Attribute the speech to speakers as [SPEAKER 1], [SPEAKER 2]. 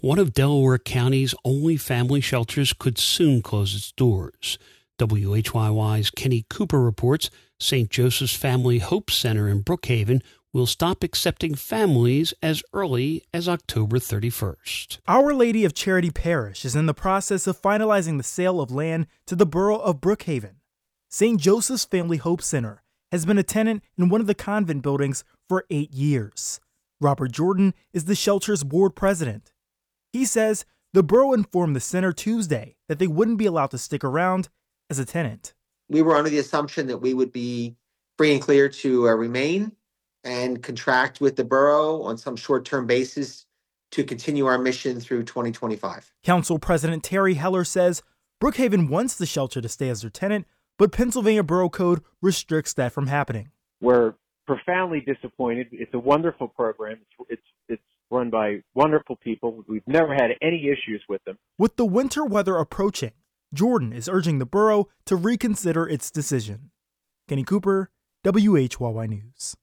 [SPEAKER 1] One of Delaware County's only family shelters could soon close its doors. WHYY's Kenny Cooper reports St. Joseph's Family Hope Center in Brookhaven will stop accepting families as early as October 31st.
[SPEAKER 2] Our Lady of Charity Parish is in the process of finalizing the sale of land to the borough of Brookhaven. St. Joseph's Family Hope Center has been a tenant in one of the convent buildings for 8 years. Robert Jordan is the shelter's board president. He says the borough informed the center Tuesday that they wouldn't be allowed to stick around as a tenant.
[SPEAKER 3] We were under the assumption that we would be free and clear to remain and contract with the borough on some short-term basis to continue our mission through 2025.
[SPEAKER 2] Council President Terry Heller says Brookhaven wants the shelter to stay as their tenant, but Pennsylvania Borough Code restricts that from happening.
[SPEAKER 4] We're profoundly disappointed. It's a wonderful program. It's run by wonderful people. We've never had any issues with them.
[SPEAKER 2] With the winter weather approaching, Jordan is urging the borough to reconsider its decision. Kenny Cooper, WHYY News.